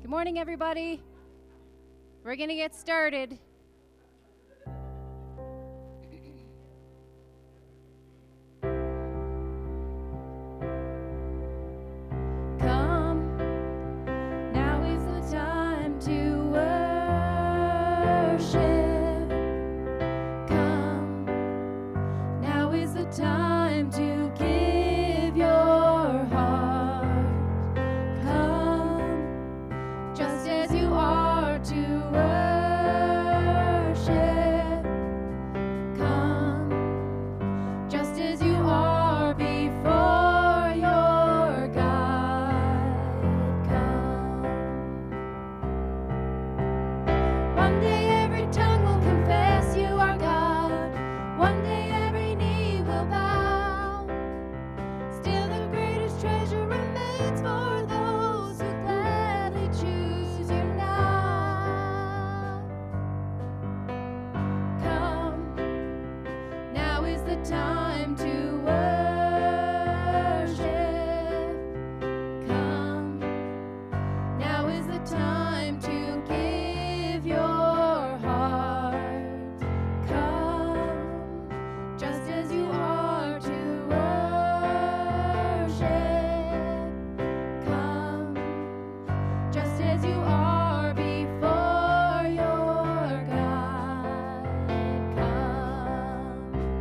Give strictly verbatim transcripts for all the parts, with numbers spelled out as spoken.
Good morning, everybody. We're going to get started. Come, now is the time to worship. Come, now is the time to give your heart. Come, just as you are to worship. Come, just as you are before your God. Come. One day every tongue will confess you are God. One day every knee will bow. Still the greatest treasure remains for those who gladly choose you now. Come, now is the time to worship. Come, now is the time to give your heart. Come, just as you are to worship. Come, just as you are before your God. Come.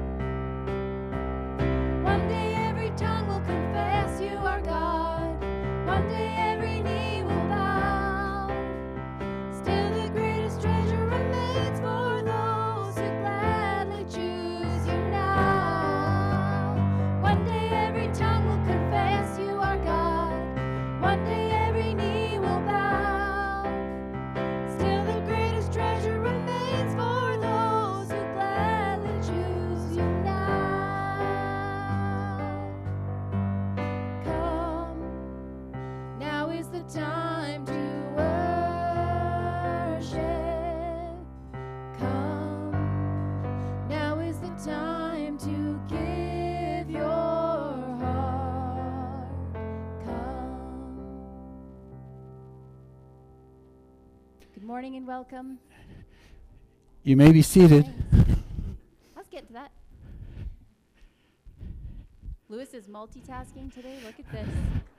One day every tongue will confess you are God. One day every knee will bow. Still the greatest treasure remains for those who gladly choose you now. One day every tongue will confess you are God. One day every knee will bow. Still the greatest treasure remains for those who gladly choose you now. Come, now is the time to worship. Come, now is the time to give your heart. Come. Good morning and welcome. You may be seated. Let's get to that. Lewis is multitasking today. Look at this.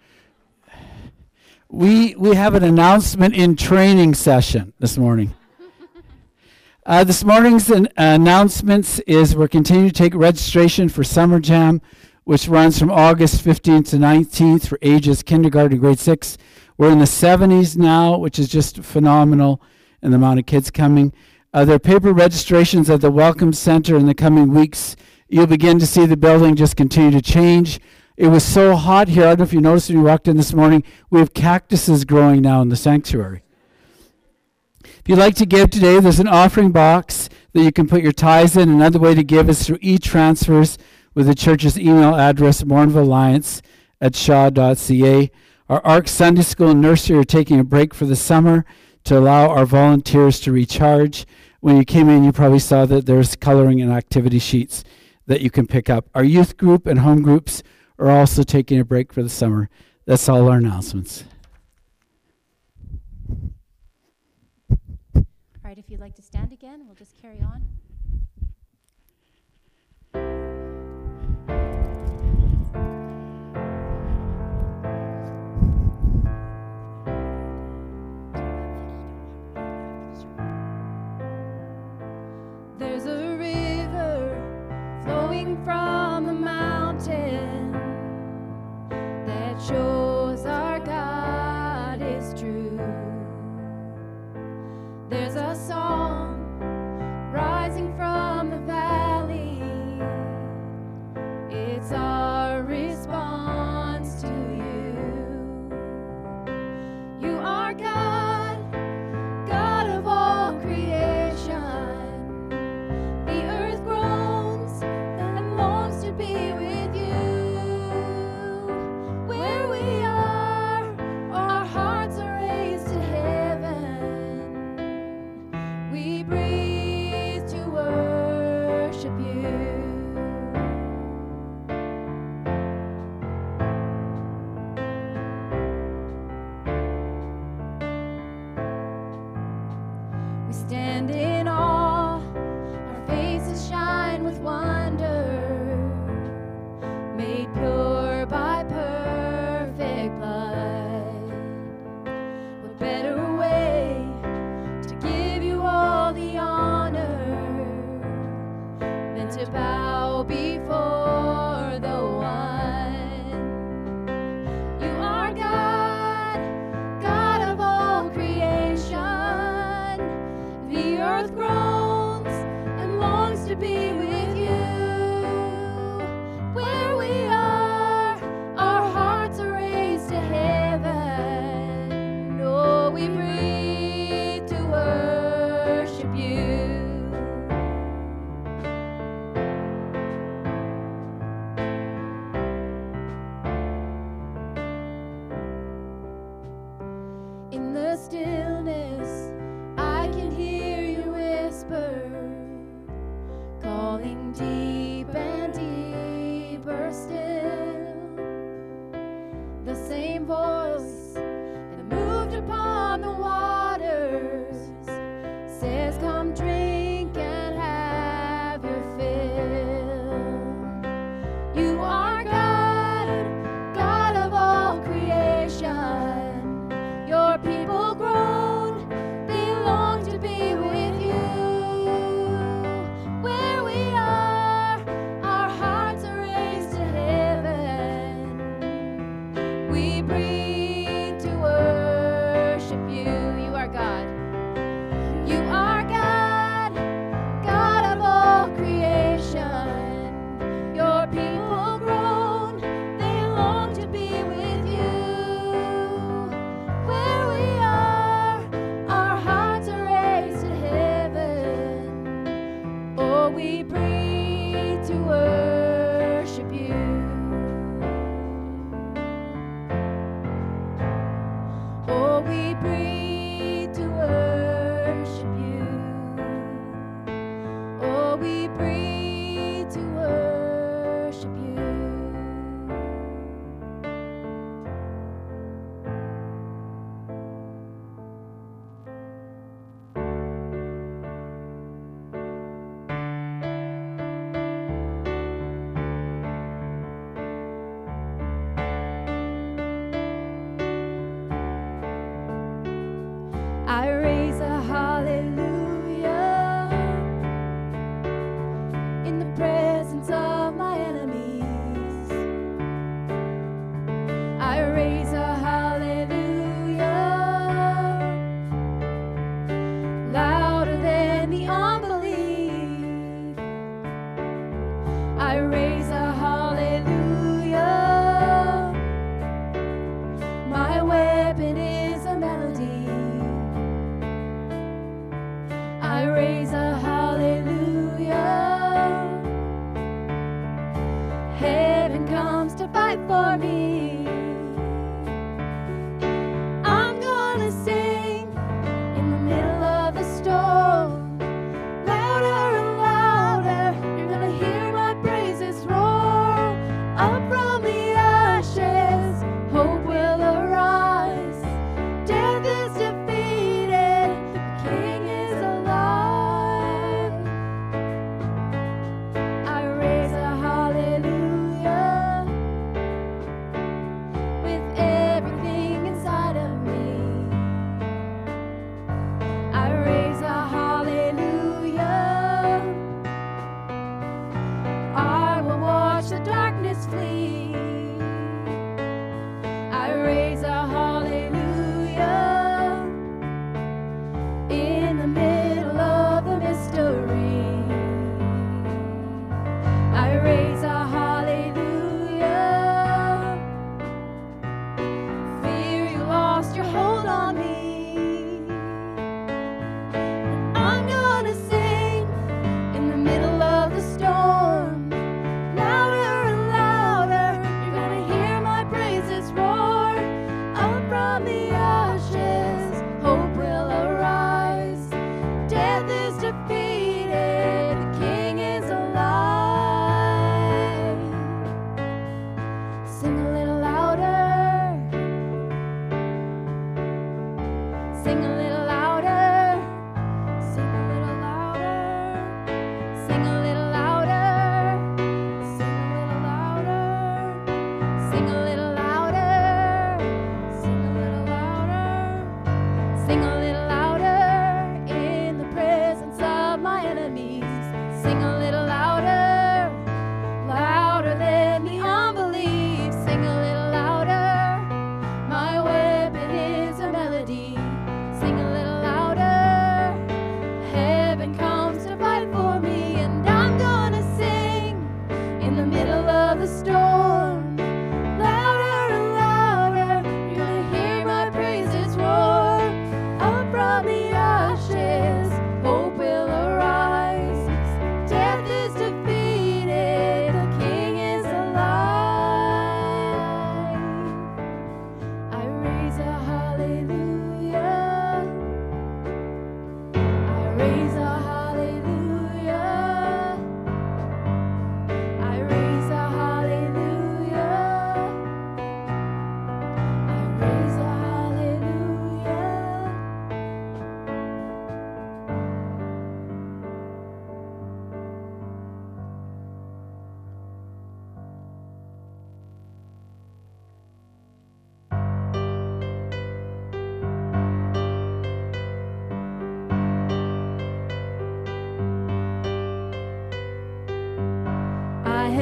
We we have an announcement in training session this morning. Uh, this morning's an announcements is we're continuing to take registration for Summer Jam, which runs from August fifteenth to nineteenth for ages kindergarten to grade six. We're in the seventies now, which is just phenomenal in the amount of kids coming. Uh, there are paper registrations at the Welcome Center in the coming weeks. You'll begin to see the building just continue to change. It was so hot here. I don't know if you noticed when you walked in this morning, we have cactuses growing now in the sanctuary. If you'd like to give today, there's an offering box that you can put your tithes in. Another way to give is through e-transfers with the church's email address, mournville alliance at shaw dot c a. Our ARC Sunday School and Nursery are taking a break for the summer to allow our volunteers to recharge. When you came in, you probably saw that there's coloring and activity sheets that you can pick up. Our youth group and home groups are also taking a break for the summer. That's all our announcements. All right, if you'd like to stand again, we'll just carry on. There's a river flowing from the mountain that shows our God is true. There's a song rising from the valley. It's our response to you. You are God, God of all creation. The earth groans and longs to be with you. Where we In the stillness, I can hear you whisper, calling deep and deeper still. The same voice that moved upon the waters says, come drink and have your fill. You are God, God of all creation. Your people grown, they long to be with you. Where we are, our hearts are raised to heaven. We breathe to worship you. You are God. You are God, God of all creation. Your people grown, they long to be with you. Where we are, our hearts are raised to heaven. Oh, we breathe to worship you. Oh, we breathe to worship you. Oh, we breathe to worship you. I raise a hallelujah in the presence of my enemies. I raise a hallelujah louder than the unbelief. I raise a hallelujah. My weapon is a melody. I raise a hallelujah. Heaven comes to fight for me. I'm gonna sing in the middle of the storm. Louder and louder, you're gonna hear my praises roar. Up from the ashes, hope will arise. Death is defeated, the King is alive. I raise a hallelujah with everything inside of me. I raise a hallelujah. I will watch the darkness flee. I raise a hallelujah in the middle of the mystery. I raise a hallelujah. Fear you lost your hold on me. I'm gonna sing in the middle of the storm. Louder and louder, you're gonna hear my praises roar. Up from the ashes, hope will arise. Death is defeated, the King is alive. Sing a little louder. Sing a little louder. Sing a little louder. Sing a little louder. Sing a little louder. Sing a little louder. Sing a little louder. Sing a little louder in the presence of my enemies. Sing a little louder, louder than the unbelief. Sing a little louder, my weapon is a melody. Sing a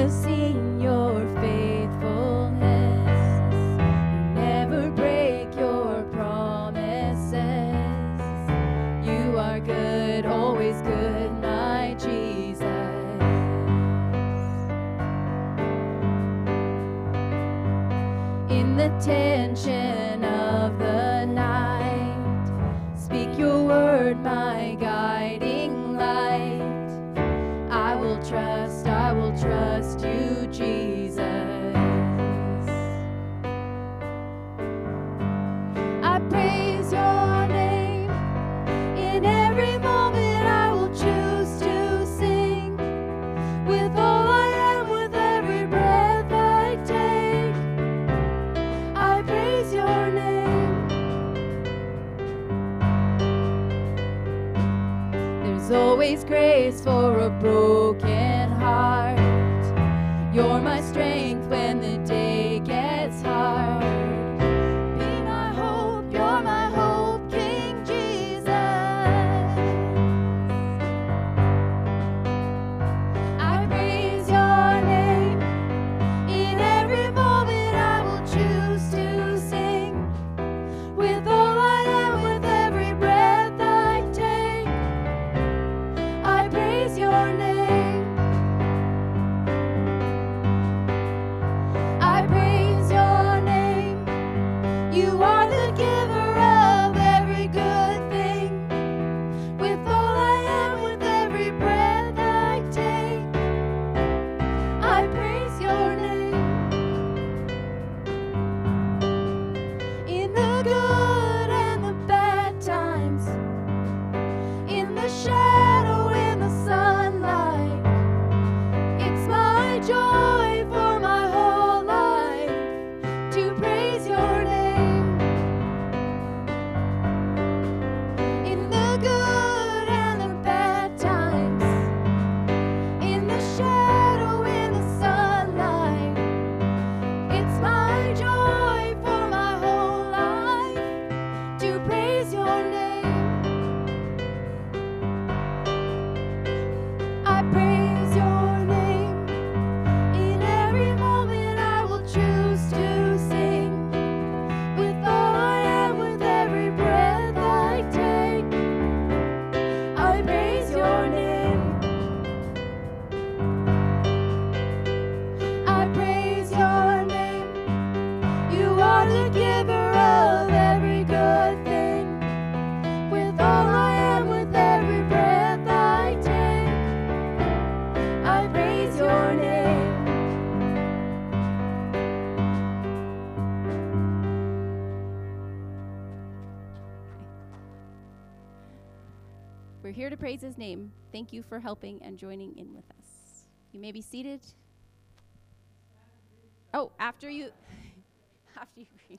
have seen your faithfulness. You never break your promises. You are good, always good, my Jesus. In the tension of the night, speak your word, my guiding light. I will trust, I will trust you, Jesus. I praise your name. In every moment I will choose to sing. With all I am, with every breath I take, I praise your name. There's always grace for a broken heart. You're my strength when the day gets hard. Be my hope, you're my hope, King Jesus. I praise your name. In every moment I will choose to sing. With all I am, with every breath I take, I praise your name. I praise your name. You are the giver of every good thing. With all I am, with every breath I take, I praise your name. In the good and the bad times, in the shadow, in the sunlight, it's my joy for my whole life to praise your name. In the good and the bad times, in the shadow, in the sunlight, it's my joy for my whole life to praise your name. I praise your name. In every moment I will choose to sing. With all I am, with every breath I take, I praise your name. I praise your name. You are the giver of every good thing. With all I am, with every breath I take, I praise your name. We're here to praise his name. Thank you for helping and joining in with us. You may be seated. Oh, after you, after you read.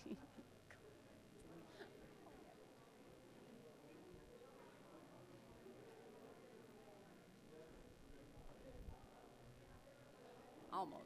Almost.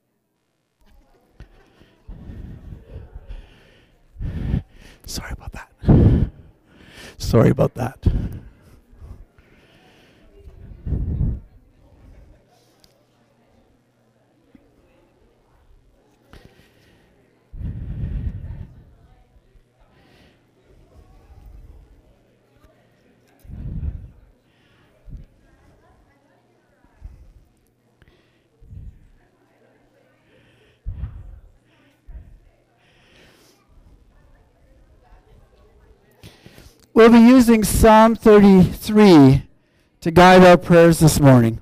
Sorry about that. Sorry about that. We'll be using Psalm thirty-three to guide our prayers this morning.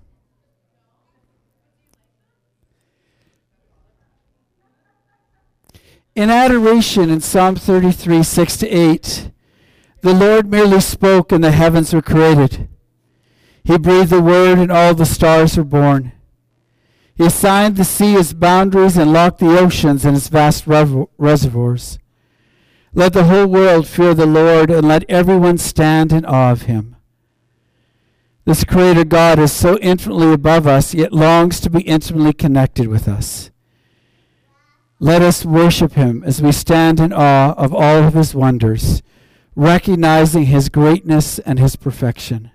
In adoration in Psalm thirty-three, six to eight, the Lord merely spoke and the heavens were created. He breathed the word and all the stars were born. He assigned the sea its boundaries and locked the oceans in its vast rev- reservoirs. Let the whole world fear the Lord, and let everyone stand in awe of him. This Creator God is so infinitely above us, yet longs to be intimately connected with us. Let us worship him as we stand in awe of all of his wonders, recognizing his greatness and his perfection.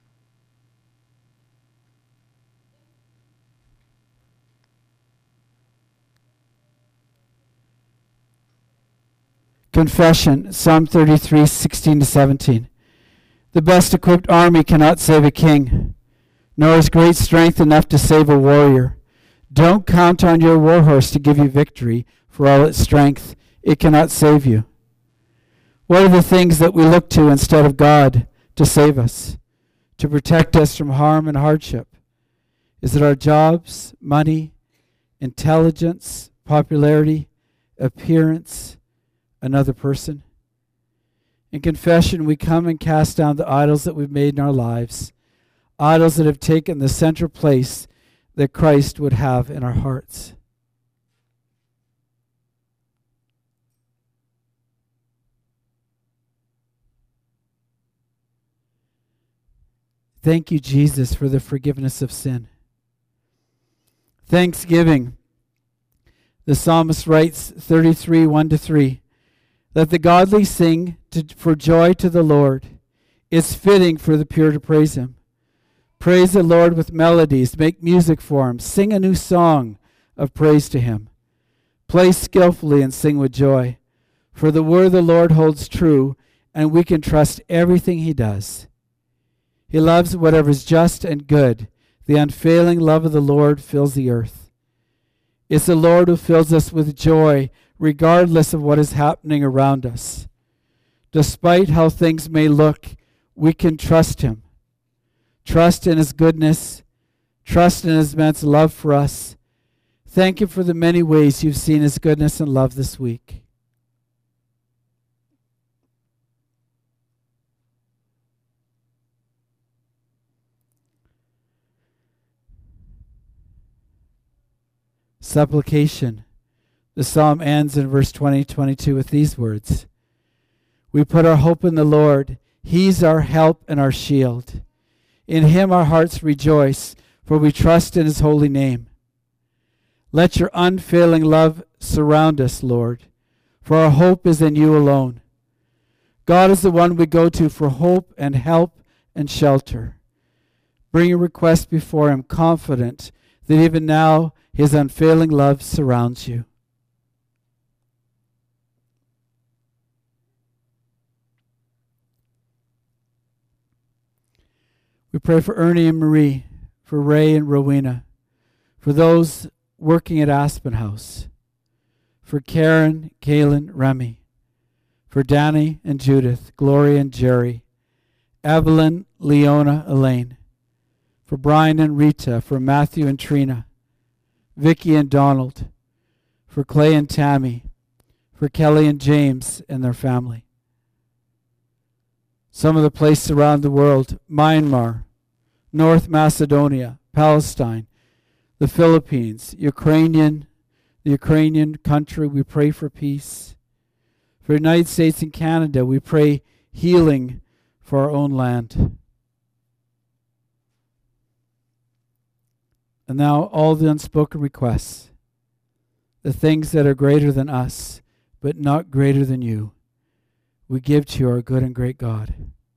Confession, Psalm thirty-three, sixteen to seventeen. The best equipped army cannot save a king, nor is great strength enough to save a warrior. Don't count on your war horse to give you victory. For all its strength, it cannot save you. What are the things that we look to instead of God to save us, to protect us from harm and hardship? Is it our jobs, money, intelligence, popularity, appearance, another person? In confession, we come and cast down the idols that we've made in our lives, idols that have taken the central place that Christ would have in our hearts. Thank you, Jesus, for the forgiveness of sin. Thanksgiving. The psalmist writes, thirty-three, one to three. Let the godly sing to, for joy to the Lord. It's fitting for the pure to praise him. Praise the Lord with melodies. Make music for him. Sing a new song of praise to him. Play skillfully and sing with joy. For the word of the Lord holds true, and we can trust everything he does. He loves whatever is just and good. The unfailing love of the Lord fills the earth. It's the Lord who fills us with joy, regardless of what is happening around us. Despite how things may look, we can trust him. Trust in his goodness. Trust in his immense love for us. Thank you for the many ways you've seen his goodness and love this week. Supplication. The psalm ends in verse twenty, twenty-two with these words. We put our hope in the Lord. He's our help and our shield. In him our hearts rejoice, for we trust in his holy name. Let your unfailing love surround us, Lord, for our hope is in you alone. God is the one we go to for hope and help and shelter. Bring your request before him, confident that even now his unfailing love surrounds you. We pray for Ernie and Marie, for Ray and Rowena, for those working at Aspen House, for Karen, Kaylin, Remy, for Danny and Judith, Gloria and Jerry, Evelyn, Leona, Elaine, for Brian and Rita, for Matthew and Trina, Vicky and Donald, for Clay and Tammy, for Kelly and James and their family. Some of the places around the world, Myanmar, North Macedonia, Palestine, the Philippines, Ukrainian, the Ukrainian country, we pray for peace. For the United States and Canada, we pray healing for our own land. And now all the unspoken requests, the things that are greater than us, but not greater than you, we give to you, our good and great God.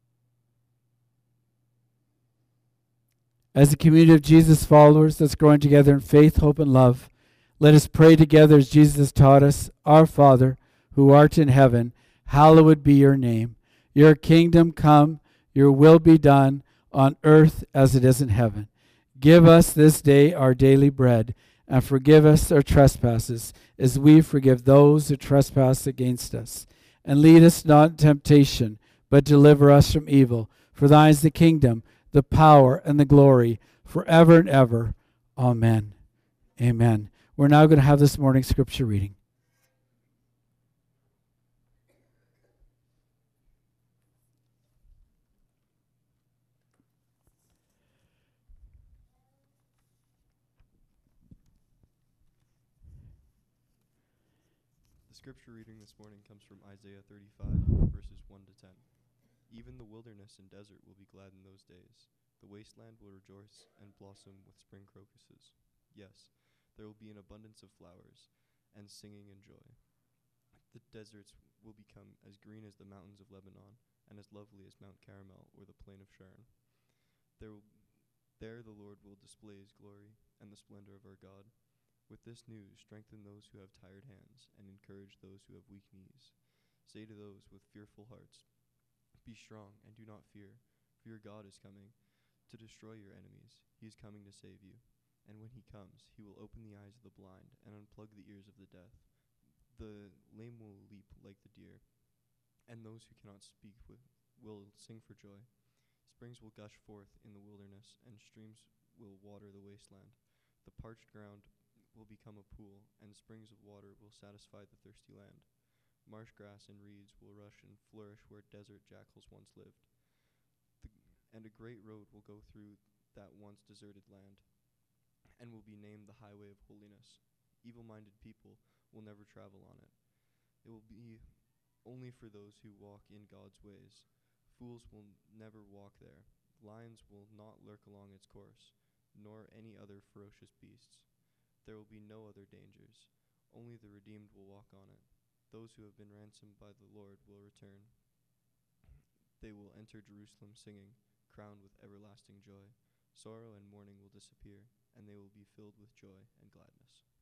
As a community of Jesus followers that's growing together in faith, hope, and love, let us pray together as Jesus taught us. Our Father, who art in heaven, hallowed be your name. Your kingdom come, your will be done on earth as it is in heaven. Give us this day our daily bread, and forgive us our trespasses, as we forgive those who trespass against us. And lead us not in temptation, but deliver us from evil. For thine is the kingdom, the power, and the glory, forever and ever. Amen. Amen. We're now going to have this morning's scripture reading. The scripture reading this morning comes from Isaiah thirty-five, verses one to ten. Even the wilderness and desert will be glad in those days. The wasteland will rejoice and blossom with spring crocuses. Yes, there will be an abundance of flowers and singing and joy. The deserts will become as green as the mountains of Lebanon and as lovely as Mount Carmel or the plain of Sharon. There, will, there the Lord will display his glory and the splendor of our God. With this news, strengthen those who have tired hands and encourage those who have weak knees. Say to those with fearful hearts, be strong and do not fear, for your God is coming to destroy your enemies. He is coming to save you. And when he comes, he will open the eyes of the blind and unplug the ears of the deaf. The lame will leap like the deer, and those who cannot speak with will sing for joy. Springs will gush forth in the wilderness, and streams will water the wasteland. The parched ground will become a pool, and springs of water will satisfy the thirsty land. Marsh grass and reeds will rush and flourish where desert jackals once lived. The, and a great road will go through that once deserted land, and will be named the highway of holiness. Evil-minded people will never travel on it. It will be only for those who walk in God's ways. Fools will never walk there. Lions will not lurk along its course, nor any other ferocious beasts. There will be no other dangers. Only the redeemed will walk on it. Those who have been ransomed by the Lord will return. They will enter Jerusalem singing, crowned with everlasting joy. Sorrow and mourning will disappear, and they will be filled with joy and gladness.